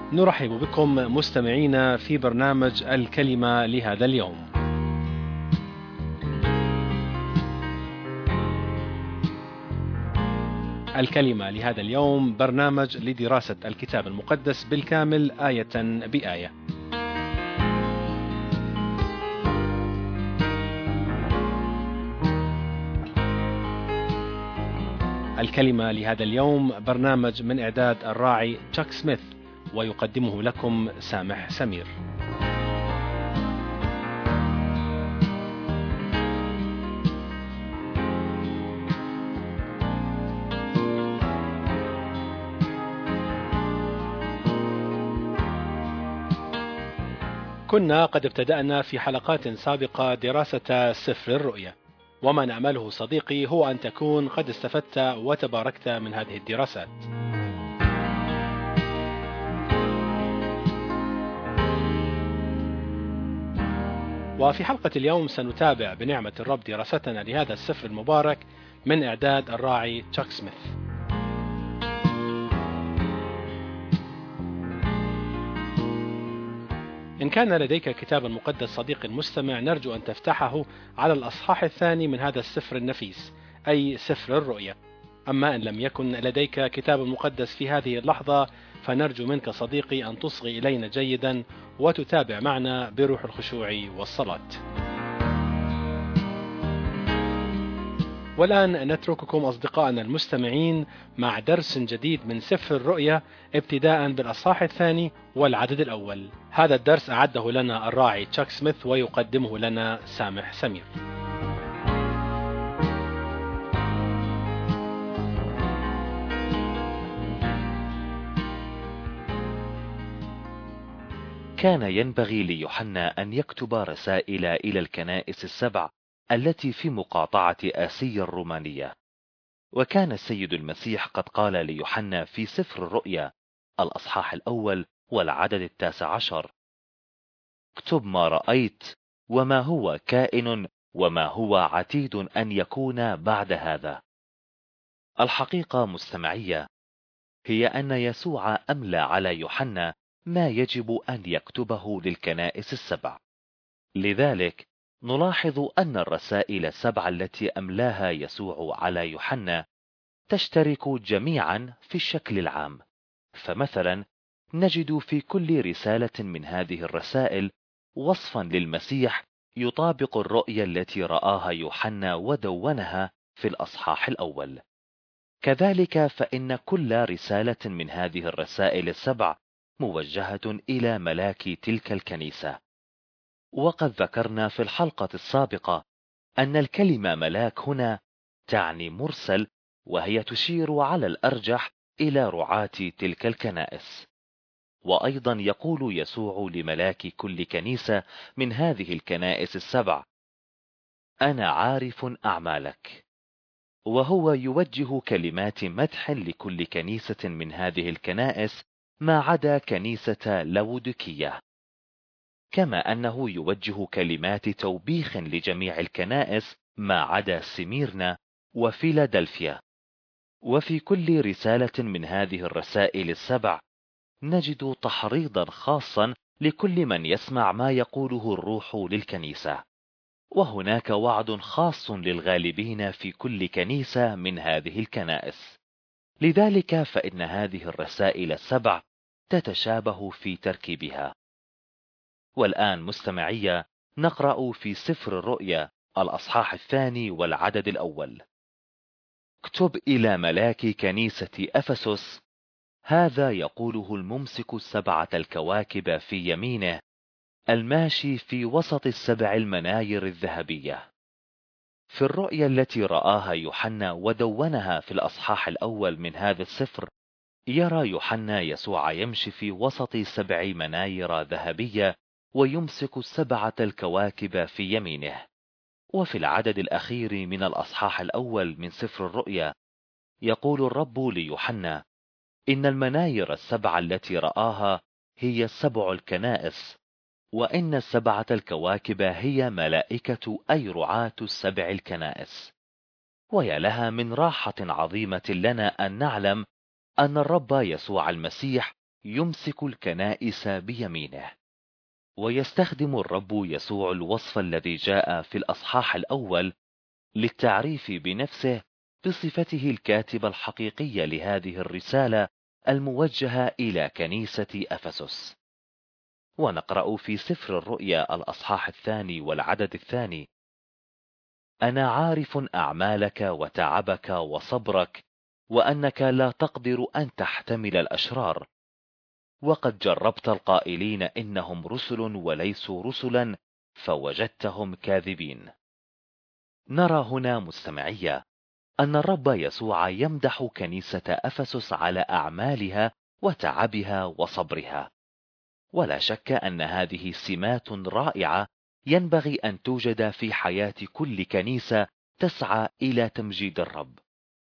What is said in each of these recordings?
نرحب بكم مستمعينا في برنامج الكلمة لهذا اليوم. الكلمة لهذا اليوم برنامج لدراسة الكتاب المقدس بالكامل آية بآية. الكلمة لهذا اليوم برنامج من إعداد الراعي تشاك سميث، ويقدمه لكم سامح سمير. كنا قد ابتدأنا في حلقات سابقة دراسة سفر الرؤيا، وما نأمله صديقي هو أن تكون قد استفدت وتباركت من هذه الدراسات. وفي حلقة اليوم سنتابع بنعمة الرب دراستنا لهذا السفر المبارك من إعداد الراعي تشاك سميث. إن كان لديك كتاب مقدس صديقي المستمع، نرجو أن تفتحه على الأصحاح الثاني من هذا السفر النفيس، أي سفر الرؤيا. أما إن لم يكن لديك كتاب مقدس في هذه اللحظة، فنرجو منك صديقي أن تصغي إلينا جيدا وتتابع معنا بروح الخشوع والصلاة. والآن نترككم أصدقائنا المستمعين مع درس جديد من سفر الرؤيا، ابتداء بالأصحاح الثاني والعدد الأول. هذا الدرس أعده لنا الراعي تشاك سميث، ويقدمه لنا سامح سمير. كان ينبغي ليوحنا أن يكتب رسائل إلى الكنائس السبع التي في مقاطعة آسيا الرومانية. وكان السيد المسيح قد قال ليوحنا في سفر الرؤيا الأصحاح الأول والعدد 19: اكتب ما رأيت وما هو كائن وما هو عتيد أن يكون بعد هذا. الحقيقة مستمعية هي أن يسوع أملى على يوحنا ما يجب أن يكتبه للكنائس السبع. لذلك نلاحظ أن الرسائل السبع التي أملاها يسوع على يوحنا تشترك جميعا في الشكل العام. فمثلا نجد في كل رسالة من هذه الرسائل وصفا للمسيح يطابق الرؤيا التي رآها يوحنا ودونها في الأصحاح الأول. كذلك فإن كل رسالة من هذه الرسائل السبع موجهة إلى ملاك تلك الكنيسة. وقد ذكرنا في الحلقة السابقة أن الكلمة ملاك هنا تعني مرسل، وهي تشير على الأرجح إلى رعاة تلك الكنائس. وأيضا يقول يسوع لملاك كل كنيسة من هذه الكنائس السبع: أنا عارف أعمالك. وهو يوجه كلمات مدح لكل كنيسة من هذه الكنائس ما عدا كنيسة لاوديكية، كما أنه يوجه كلمات توبيخ لجميع الكنائس ما عدا سميرنا وفيلادلفيا. وفي كل رسالة من هذه الرسائل السبع نجد تحريضا خاصا لكل من يسمع ما يقوله الروح للكنيسة، وهناك وعد خاص للغالبين في كل كنيسة من هذه الكنائس. لذلك فإن هذه الرسائل السبع تتشابه في تركيبها. والآن مستمعية نقرأ في سفر الرؤيا الأصحاح الثاني والعدد الأول: اكتب إلى ملاك كنيسة أفسس: هذا يقوله الممسك السبعة الكواكب في يمينه، الماشي في وسط السبع المناير الذهبية. في الرؤيا التي رآها يوحنا ودونها في الأصحاح الأول من هذا السفر، يرى يوحنا يسوع يمشي في وسط 7 مناير ذهبية ويمسك 7 الكواكب في يمينه. وفي العدد الأخير من الأصحاح الأول من سفر الرؤيا يقول الرب ليوحنا: إن المناير 7 التي رآها هي 7 الكنائس، وإن 7 الكواكب هي ملائكة أي رعاة 7 الكنائس. ويا لها من راحة عظيمة لنا أن نعلم أن الرب يسوع المسيح يمسك الكنائس بيمينه. ويستخدم الرب يسوع الوصف الذي جاء في الأصحاح الأول للتعريف بنفسه بصفته الكاتب الحقيقي لهذه الرسالة الموجهة إلى كنيسة أفسس. ونقرأ في سفر الرؤيا الأصحاح 2 والعدد 2: أنا عارف أعمالك وتعبك وصبرك، وأنك لا تقدر أن تحتمل الأشرار، وقد جربت القائلين إنهم رسل وليسوا رسلا، فوجدتهم كاذبين. نرى هنا مستمعية أن الرب يسوع يمدح كنيسة أفسس على أعمالها وتعبها وصبرها، ولا شك أن هذه سمات رائعة ينبغي أن توجد في حياة كل كنيسة تسعى إلى تمجيد الرب.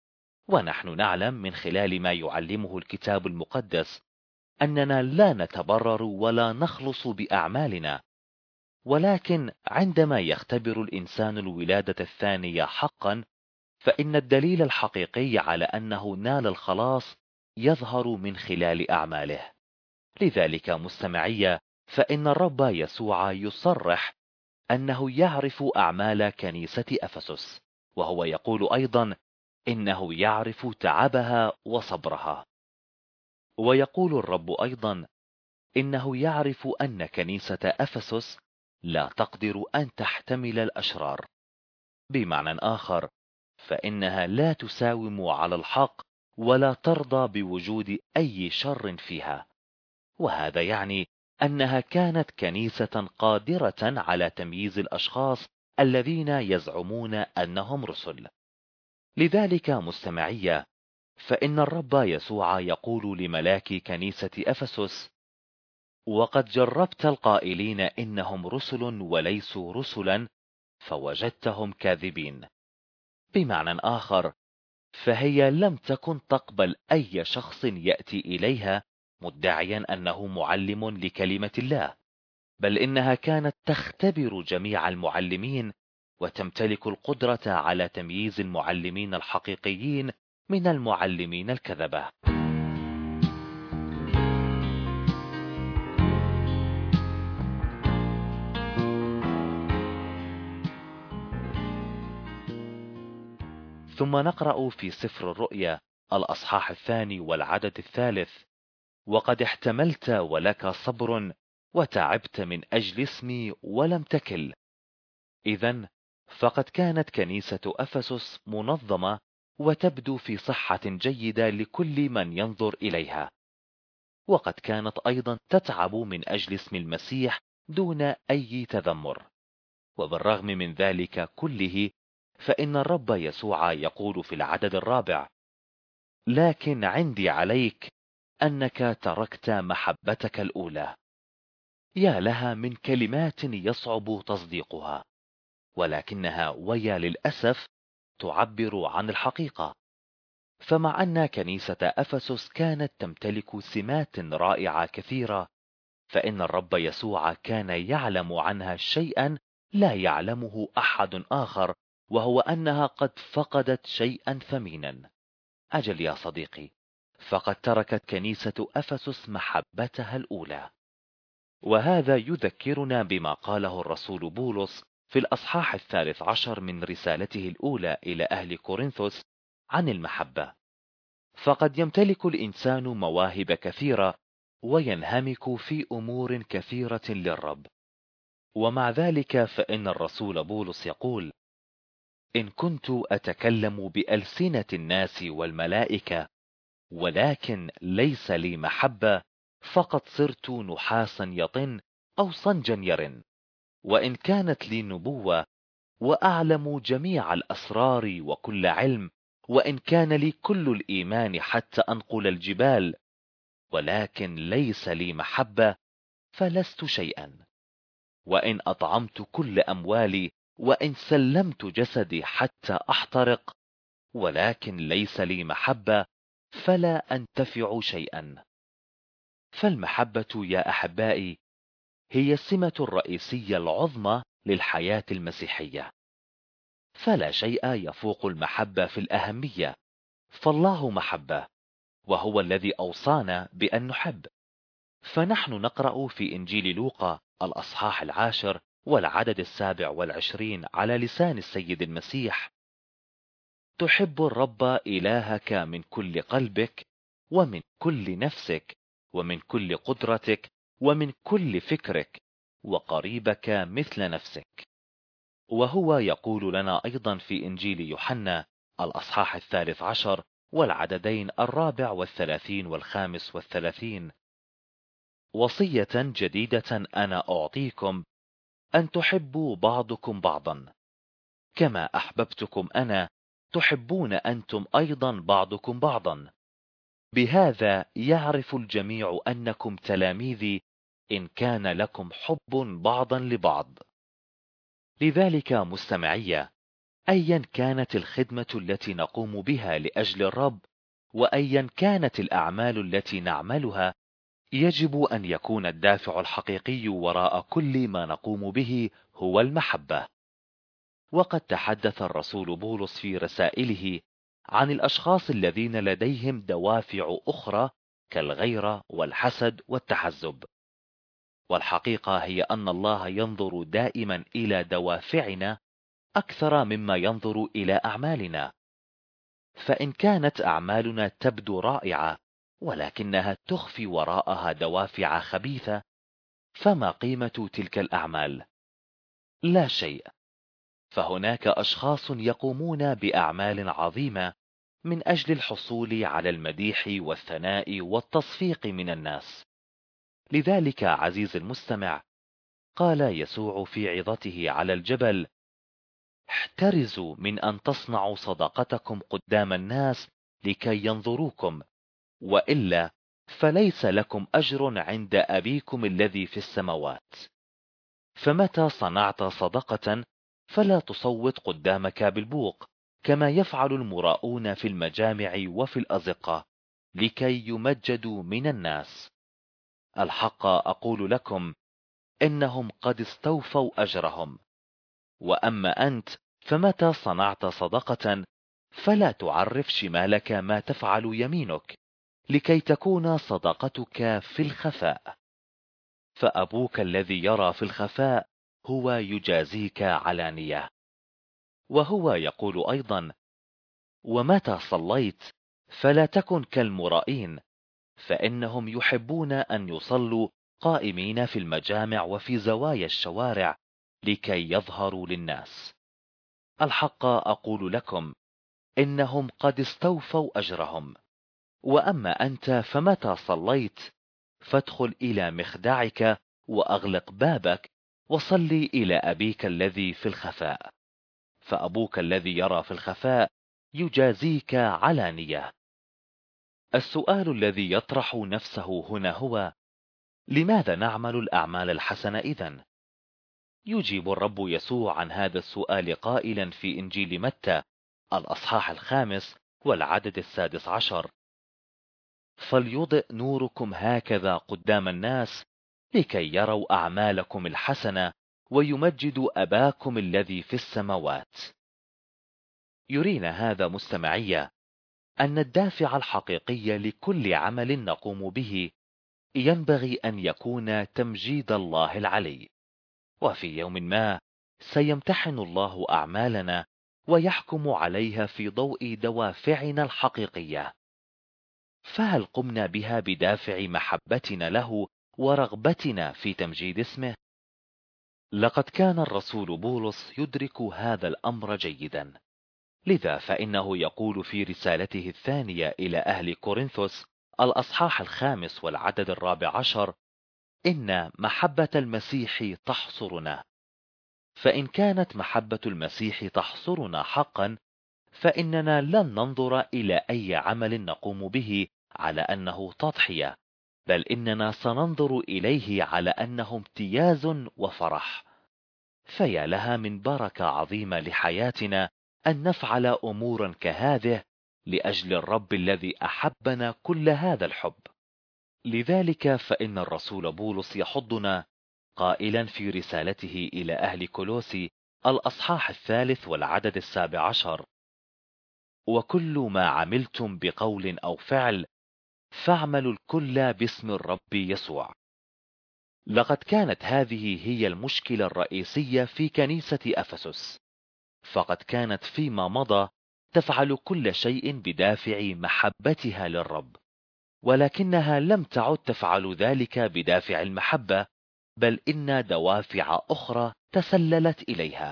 ونحن نعلم من خلال ما يعلمه الكتاب المقدس أننا لا نتبرر ولا نخلص بأعمالنا، ولكن عندما يختبر الإنسان الولادة الثانية حقا، فإن الدليل الحقيقي على أنه نال الخلاص يظهر من خلال أعماله. لذلك مستمعية، فإن الرب يسوع يصرح أنه يعرف أعمال كنيسة أفسس، وهو يقول أيضا إنه يعرف تعبها وصبرها. ويقول الرب أيضا إنه يعرف أن كنيسة أفسس لا تقدر أن تحتمل الأشرار. بمعنى آخر، فإنها لا تساوم على الحق ولا ترضى بوجود أي شر فيها. وهذا يعني أنها كانت كنيسة قادرة على تمييز الأشخاص الذين يزعمون أنهم رسل. لذلك مستمعية، فإن الرب يسوع يقول لملاك كنيسة أفسس: وقد جربت القائلين إنهم رسل وليسوا رسلا، فوجدتهم كاذبين. بمعنى آخر، فهي لم تكن تقبل أي شخص يأتي إليها مدعيا أنه معلم لكلمة الله، بل إنها كانت تختبر جميع المعلمين وتمتلك القدرة على تمييز المعلمين الحقيقيين من المعلمين الكذبة. ثم نقرأ في سفر الرؤيا الأصحاح 2 والعدد 3: وقد احتملت ولك صبر وتعبت من أجل اسمي ولم تكل. إذن فقد كانت كنيسة أفسس منظمة وتبدو في صحة جيدة لكل من ينظر إليها، وقد كانت أيضا تتعب من أجل اسم المسيح دون أي تذمر. وبالرغم من ذلك كله، فإن الرب يسوع يقول في العدد 4: لكن عندي عليك أنك تركت محبتك الأولى. يا لها من كلمات يصعب تصديقها، ولكنها ويا للأسف تعبر عن الحقيقة. فمع أن كنيسة أفسس كانت تمتلك سمات رائعة كثيرة، فإن الرب يسوع كان يعلم عنها شيئا لا يعلمه أحد آخر، وهو أنها قد فقدت شيئا ثمينا. أجل يا صديقي، فقد تركت كنيسة أفسس محبتها الأولى. وهذا يذكرنا بما قاله الرسول بولس في الأصحاح 13 من رسالته الأولى إلى أهل كورنثوس عن المحبة: فقد يمتلك الإنسان مواهب كثيرة وينهمك في أمور كثيرة للرب. ومع ذلك فإن الرسول بولس يقول: إن كنت أتكلم بألسنة الناس والملائكة ولكن ليس لي محبة، فقد صرت نحاسا يطن أو صنجا يرن. وإن كانت لي نبوة وأعلم جميع الأسرار وكل علم، وإن كان لي كل الإيمان حتى أنقل الجبال، ولكن ليس لي محبة، فلست شيئا. وإن أطعمت كل أموالي وإن سلمت جسدي حتى أحترق، ولكن ليس لي محبة، فلا أنتفع شيئا. فالمحبة يا أحبائي هي السمة الرئيسية العظمى للحياة المسيحية. فلا شيء يفوق المحبة في الأهمية، فالله محبة، وهو الذي أوصانا بأن نحب. فنحن نقرأ في إنجيل لوقا الأصحاح 10 والعدد 27 على لسان السيد المسيح: تحب الرب إلهك من كل قلبك ومن كل نفسك ومن كل قدرتك ومن كل فكرك، وقريبك مثل نفسك. وهو يقول لنا أيضا في إنجيل يوحنا الأصحاح 13 والعددين 34 و35: وصية جديدة أنا أعطيكم، أن تحبوا بعضكم بعضا، كما أحببتكم أنا تحبون أنتم أيضا بعضكم بعضا. بهذا يعرف الجميع أنكم تلاميذي، إن كان لكم حب بعضا لبعض. لذلك مستمعي، أيا كانت الخدمة التي نقوم بها لأجل الرب، وأيا كانت الأعمال التي نعملها، يجب أن يكون الدافع الحقيقي وراء كل ما نقوم به هو المحبة. وقد تحدث الرسول بولس في رسائله عن الأشخاص الذين لديهم دوافع أخرى كالغيرة والحسد والتحزب. والحقيقة هي أن الله ينظر دائما إلى دوافعنا أكثر مما ينظر إلى أعمالنا. فإن كانت أعمالنا تبدو رائعة ولكنها تخفي وراءها دوافع خبيثة، فما قيمة تلك الأعمال؟ لا شيء. فهناك أشخاص يقومون بأعمال عظيمة من أجل الحصول على المديح والثناء والتصفيق من الناس. لذلك عزيز المستمع، قال يسوع في عظته على الجبل: احترزوا من أن تصنعوا صداقتكم قدام الناس لكي ينظروكم، وإلا فليس لكم أجر عند أبيكم الذي في السماوات. فمتى صنعت صدقة فلا تصوت قدامك بالبوق، كما يفعل المراؤون في المجامع وفي الأزقة لكي يمجدوا من الناس. الحق أقول لكم إنهم قد استوفوا أجرهم. وأما أنت فمتى صنعت صدقة فلا تعرف شمالك ما تفعل يمينك، لكي تكون صدقتك في الخفاء. فأبوك الذي يرى في الخفاء هو يجازيك علانية. وهو يقول أيضا: ومتى صليت فلا تكن كالمرائين، فإنهم يحبون أن يصلوا قائمين في المجامع وفي زوايا الشوارع لكي يظهروا للناس. الحق أقول لكم إنهم قد استوفوا أجرهم. وأما أنت فمتى صليت فادخل إلى مخدعك وأغلق بابك وصلي إلى أبيك الذي في الخفاء، فأبوك الذي يرى في الخفاء يجازيك علانية. السؤال الذي يطرح نفسه هنا هو: لماذا نعمل الأعمال الحسنة إذن؟ يجيب الرب يسوع عن هذا السؤال قائلا في إنجيل متى الأصحاح 5 والعدد 16: فليضئ نوركم هكذا قدام الناس لكي يروا أعمالكم الحسنة ويمجدوا أباكم الذي في السماوات. يرينا هذا مستمعية أن الدافع الحقيقي لكل عمل نقوم به ينبغي أن يكون تمجيد الله العلي. وفي يوم ما سيمتحن الله أعمالنا ويحكم عليها في ضوء دوافعنا الحقيقية. فهل قمنا بها بدافع محبتنا له ورغبتنا في تمجيد اسمه؟ لقد كان الرسول بولس يدرك هذا الأمر جيدا، لذا فإنه يقول في رسالته الثانية إلى أهل كورنثوس الأصحاح 5 والعدد 14: إن محبة المسيح تحصرنا. فإن كانت محبة المسيح تحصرنا حقا، فإننا لن ننظر إلى أي عمل نقوم به على أنه تضحية، بل إننا سننظر إليه على أنه امتياز وفرح. فيا لها من بركة عظيمة لحياتنا أن نفعل أمورا كهذه لأجل الرب الذي أحبنا كل هذا الحب. لذلك فإن الرسول بولس يحضنا قائلا في رسالته إلى أهل كولوسي الأصحاح 3 والعدد 17: وكل ما عملتم بقول أو فعل فاعملوا الكل باسم الرب يسوع. لقد كانت هذه هي المشكلة الرئيسية في كنيسة أفسس، فقد كانت فيما مضى تفعل كل شيء بدافع محبتها للرب، ولكنها لم تعد تفعل ذلك بدافع المحبة، بل إن دوافع أخرى تسللت إليها.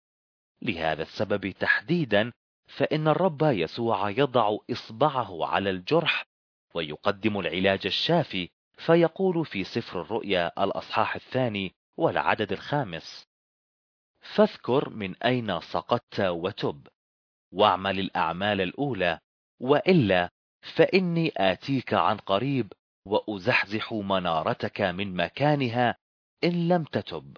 لهذا السبب تحديدا فإن الرب يسوع يضع إصبعه على الجرح ويقدم العلاج الشافي، فيقول في سفر الرؤيا الأصحاح 2 والعدد 5: فاذكر من أين سقطت وتب، واعمل الأعمال الأولى، وإلا فإني آتيك عن قريب وأزحزح منارتك من مكانها إن لم تتب.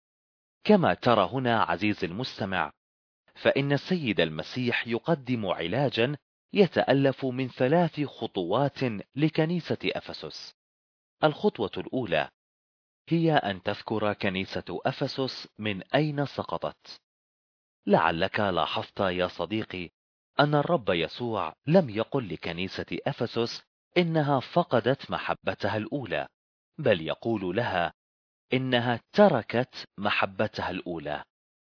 كما ترى هنا عزيزي المستمع، فإن السيد المسيح يقدم علاجا يتألف من 3 خطوات لكنيسة أفسس. الخطوة الأولى هي أن تذكر كنيسة أفسس من أين سقطت. لعلك لاحظت يا صديقي أن الرب يسوع لم يقل لكنيسة أفسس إنها فقدت محبتها الأولى، بل يقول لها إنها تركت محبتها الأولى.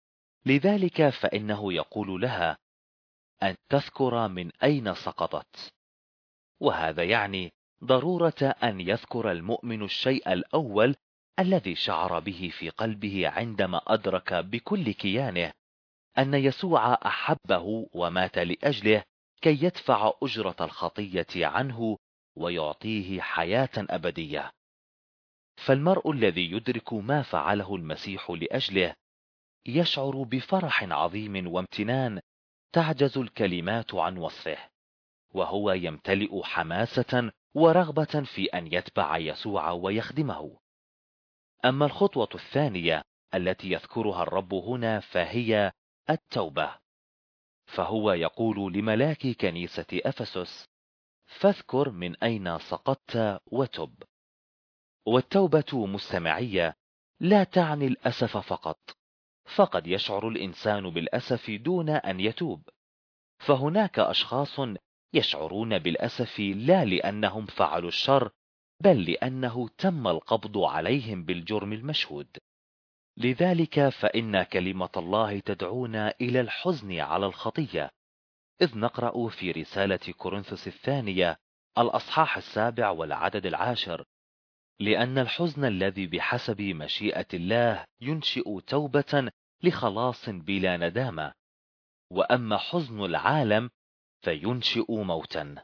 لذلك فإنه يقول لها أن تذكر من أين سقطت، وهذا يعني ضرورة أن يذكر المؤمن الشيء الأول الذي شعر به في قلبه عندما أدرك بكل كيانه أن يسوع أحبه ومات لأجله كي يدفع أجرة الخطية عنه ويعطيه حياة أبدية. فالمرء الذي يدرك ما فعله المسيح لأجله يشعر بفرح عظيم وامتنان تعجز الكلمات عن وصفه، وهو يمتلئ حماسة ورغبة في أن يتبع يسوع ويخدمه. أما الخطوة الثانية التي يذكرها الرب هنا فهي التوبة، فهو يقول لملاك كنيسة أفسس: فاذكر من أين سقطت وتب. والتوبة مستمعية لا تعني الأسف فقط، فقد يشعر الإنسان بالأسف دون أن يتوب. فهناك أشخاص يشعرون بالأسف لا لأنهم فعلوا الشر، بل لأنه تم القبض عليهم بالجرم المشهود. لذلك فإن كلمة الله تدعونا إلى الحزن على الخطية، إذ نقرأ في رسالة كورنثوس الثانية الأصحاح 7 والعدد 10: لأن الحزن الذي بحسب مشيئة الله ينشئ توبة لخلاص بلا ندامة، وأما حزن العالم فينشئ موتا.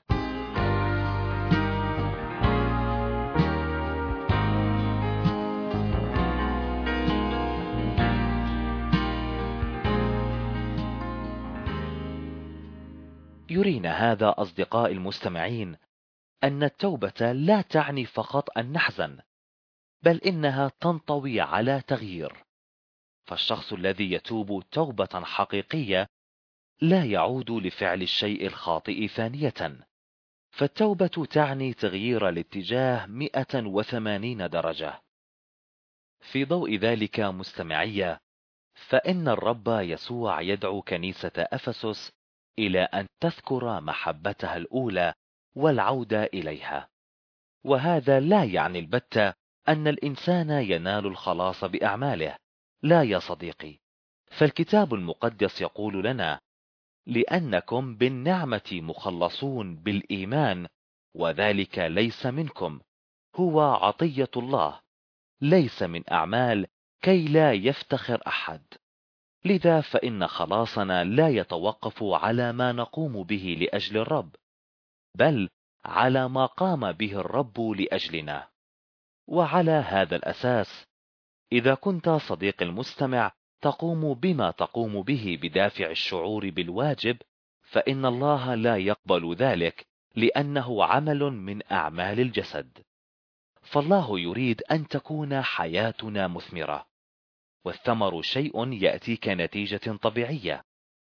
يرينا هذا أصدقاء المستمعين أن التوبة لا تعني فقط أن نحزن، بل إنها تنطوي على تغيير. فالشخص الذي يتوب توبة حقيقية لا يعود لفعل الشيء الخاطئ ثانية، فالتوبة تعني تغيير الاتجاه 180 درجة. في ضوء ذلك مستمعي، فإن الرب يسوع يدعو كنيسة أفسس إلى أن تذكر محبتها الأولى والعودة إليها. وهذا لا يعني البتة أن الإنسان ينال الخلاص بأعماله، لا يا صديقي، فالكتاب المقدس يقول لنا: لأنكم بالنعمة مخلصون بالإيمان، وذلك ليس منكم، هو عطية الله، ليس من أعمال، كي لا يفتخر أحد. لذا فإن خلاصنا لا يتوقف على ما نقوم به لأجل الرب، بل على ما قام به الرب لأجلنا. وعلى هذا الأساس، إذا كنت صديق المستمع تقوم بما تقوم به بدافع الشعور بالواجب، فإن الله لا يقبل ذلك، لأنه عمل من أعمال الجسد. فالله يريد أن تكون حياتنا مثمرة، والثمر شيء يأتي كنتيجة طبيعية.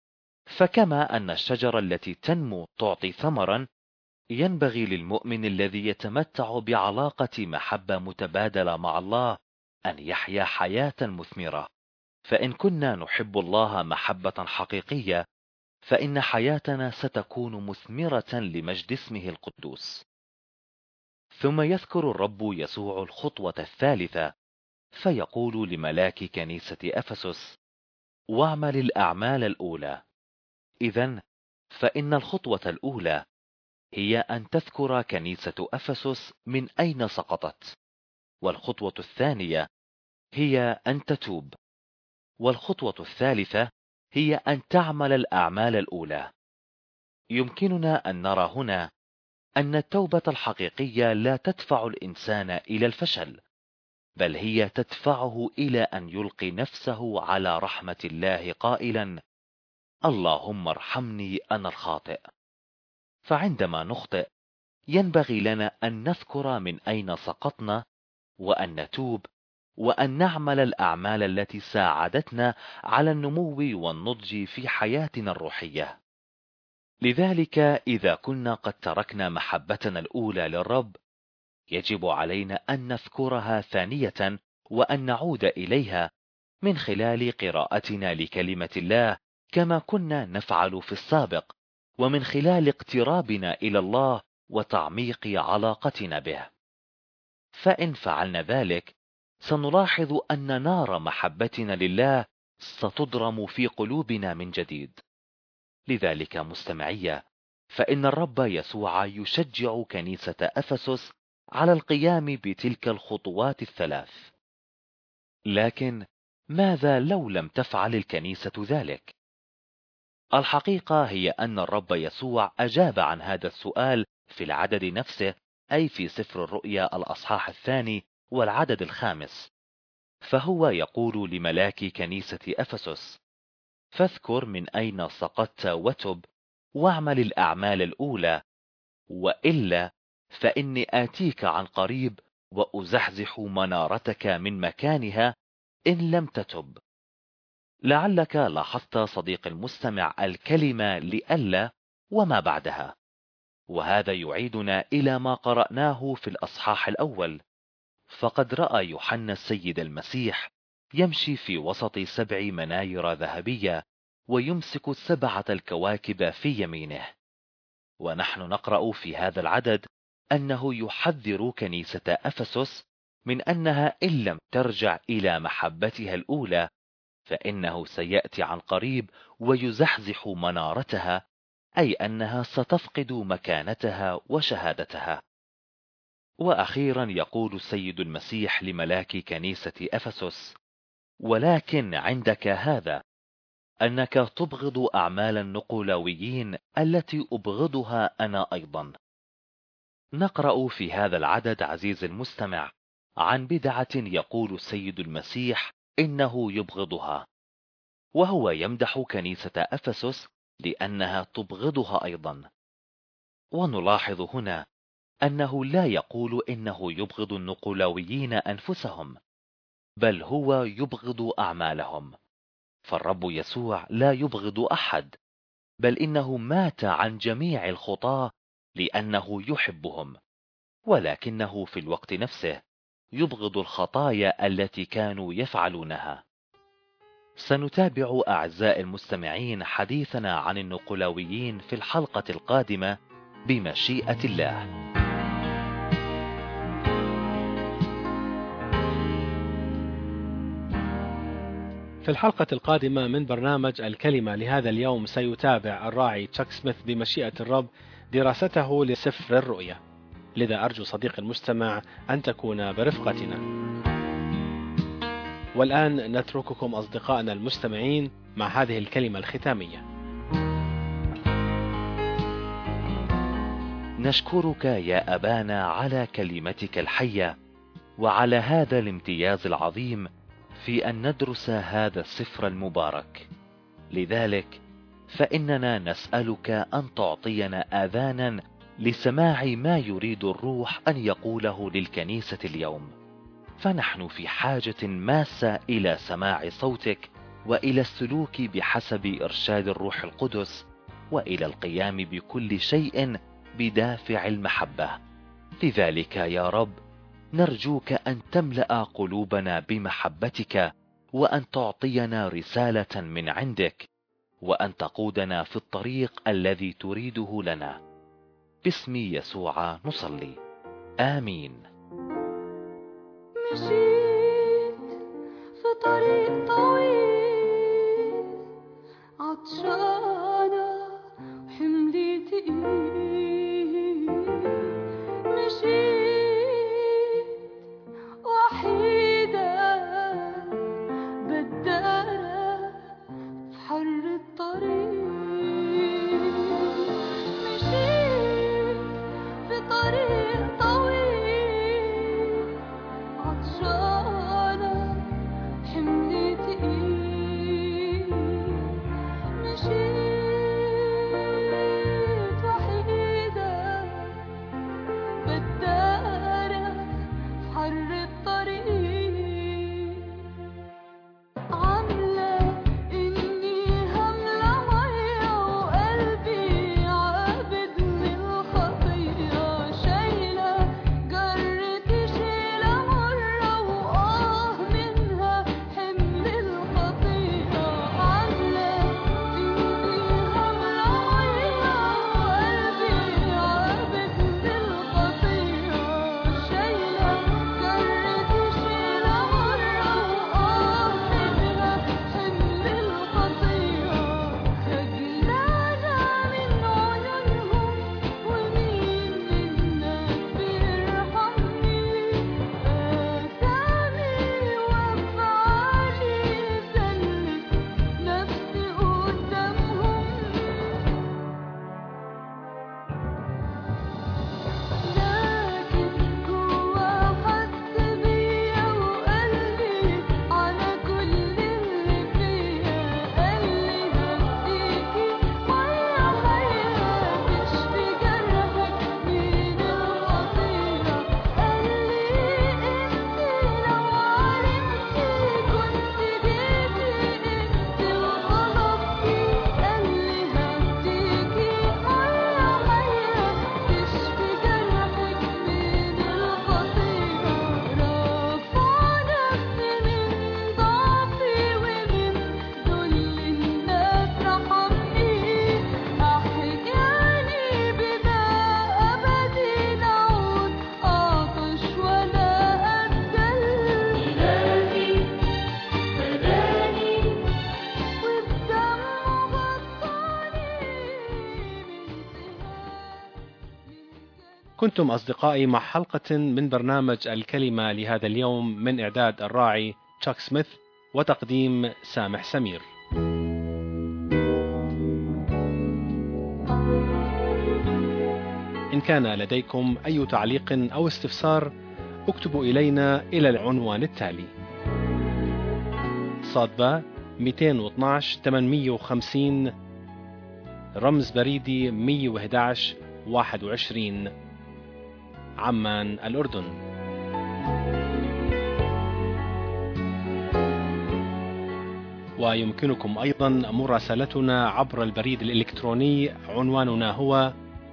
فكما أن الشجرة التي تنمو تعطي ثمرا، ينبغي للمؤمن الذي يتمتع بعلاقة محبة متبادلة مع الله أن يحيا حياة مثمرة. فإن كنا نحب الله محبة حقيقية، فإن حياتنا ستكون مثمرة لمجد اسمه القدوس. ثم يذكر الرب يسوع الخطوة الثالثة، فيقول لملاك كنيسة أفسس: واعمل الأعمال الأولى. إذن فإن الخطوة الأولى هي أن تذكر كنيسة أفسس من أين سقطت، والخطوة الثانية هي أن تتوب، والخطوة الثالثة هي أن تعمل الأعمال الأولى. يمكننا أن نرى هنا أن التوبة الحقيقية لا تدفع الإنسان إلى الفشل، بل هي تدفعه إلى أن يلقي نفسه على رحمة الله قائلا: اللهم ارحمني أنا الخاطئ. فعندما نخطئ ينبغي لنا أن نذكر من أين سقطنا، وأن نتوب، وأن نعمل الأعمال التي ساعدتنا على النمو والنضج في حياتنا الروحية. لذلك إذا كنا قد تركنا محبتنا الأولى للرب، يجب علينا أن نذكرها ثانية وأن نعود إليها من خلال قراءتنا لكلمة الله كما كنا نفعل في السابق، ومن خلال اقترابنا إلى الله وتعميق علاقتنا به. فإن فعلنا ذلك سنلاحظ أن نار محبتنا لله ستضرم في قلوبنا من جديد. لذلك مستمعي، فإن الرب يسوع يشجع كنيسة أفسس على القيام بتلك الخطوات الثلاث. لكن ماذا لو لم تفعل الكنيسة ذلك؟ الحقيقة هي أن الرب يسوع أجاب عن هذا السؤال في العدد نفسه، أي في سفر الرؤيا الأصحاح 2 والعدد 5. فهو يقول لملاك كنيسة أفسس: فاذكر من أين سقطت وتب، واعمل الأعمال الأولى، وإلا فإني آتيك عن قريب وأزحزح منارتك من مكانها إن لم تتب. لعلك لاحظت صديق المستمع الكلمة لئلا وما بعدها، وهذا يعيدنا إلى ما قرأناه في الأصحاح الأول. فقد رأى يوحنا السيد المسيح يمشي في وسط 7 مناير ذهبية ويمسك 7 الكواكب في يمينه. ونحن نقرأ في هذا العدد أنه يحذر كنيسة أفسس من أنها إن لم ترجع إلى محبتها الأولى فإنه سيأتي عن قريب ويزحزح منارتها، أي أنها ستفقد مكانتها وشهادتها. وأخيرا يقول السيد المسيح لملاك كنيسة أفسس: ولكن عندك هذا، أنك تبغض أعمال النقلاويين التي أبغضها أنا أيضا. نقرأ في هذا العدد عزيز المستمع عن بدعة يقول السيد المسيح إنه يبغضها، وهو يمدح كنيسة أفسس لأنها تبغضها أيضا. ونلاحظ هنا أنه لا يقول إنه يبغض النقلاويين أنفسهم، بل هو يبغض أعمالهم. فالرب يسوع لا يبغض أحد، بل إنه مات عن جميع الخطاة لأنه يحبهم، ولكنه في الوقت نفسه يبغض الخطايا التي كانوا يفعلونها. سنتابع أعزائي المستمعين حديثنا عن النقلاويين في الحلقة القادمة بمشيئة الله. في الحلقة القادمة من برنامج الكلمة لهذا اليوم سيتابع الراعي تشاك سميث بمشيئة الرب دراسته لسفر الرؤيا. لذا أرجو صديق المستمع أن تكون برفقتنا. والآن نترككم أصدقائنا المستمعين مع هذه الكلمة الختامية. نشكرك يا أبانا على كلمتك الحية، وعلى هذا الامتياز العظيم في أن ندرس هذا السفر المبارك. لذلك فإننا نسألك أن تعطينا آذانا لسماع ما يريد الروح أن يقوله للكنيسة اليوم، فنحن في حاجة ماسة إلى سماع صوتك، وإلى السلوك بحسب إرشاد الروح القدس، وإلى القيام بكل شيء بدافع المحبة. لذلك يا رب نرجوك أن تملأ قلوبنا بمحبتك، وأن تعطينا رسالة من عندك، وأن تقودنا في الطريق الذي تريده لنا. باسم يسوع نصلي، آمين. مشيت في طريق طويل عطشانة وحملي تقيل، مشيت وحيدة بدارة في حر الطريق، مشيت في طريق طويل عطشانة حملي تقيل، مشيت وحيدة بدارة في حر الطريق، عاملة إني هملة مية وقلبي عابد للخطية، شايلة جرتي شيلة مرة وآه منها حمل الخطية، عاملة إني هملة مية وقلبي عابد للخطية، شايلة جرتي شيلة مرة وآه منها حمل الخطية، خجلانة من عيونهم ومين الناس بيرحمني، آثامي وأفعالي ذلت نفسي قدامهم، لكن جوا حس بيا وقلبي على كل اللي فيا، قالي هديكي مية حية تشفي جرحك من الخطية، قالي انتي لو عرفتي كنت جيتي انتي وطلبتي، قالي هديكي مية حية تشفي جرحك من الخطية، رفع نفسي من ضعفي ومن ذل الناس رحمني، أحياني بماء أبدي نعود أعطش ولا أبدل، إلهي فداني والدم غطاني من كنتم أصدقائي مع حلقة من برنامج الكلمة لهذا اليوم من إعداد الراعي تشاك سميث وتقديم سامح سمير. إن كان لديكم أي تعليق أو استفسار اكتبوا إلينا إلى العنوان التالي: صادبة 212 850 رمز بريدي 111 21 عمان الأردن. ويمكنكم أيضا مراسلتنا عبر البريد الإلكتروني، عنواننا هو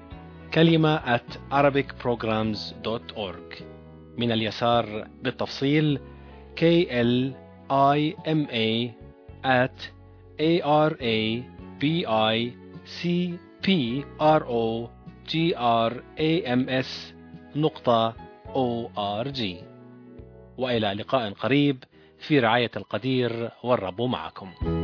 kalima@arabicprograms.org، من اليسار بالتفصيل kalima@arabicprograms.org. وإلى لقاء قريب في رعاية القدير، والرب معكم.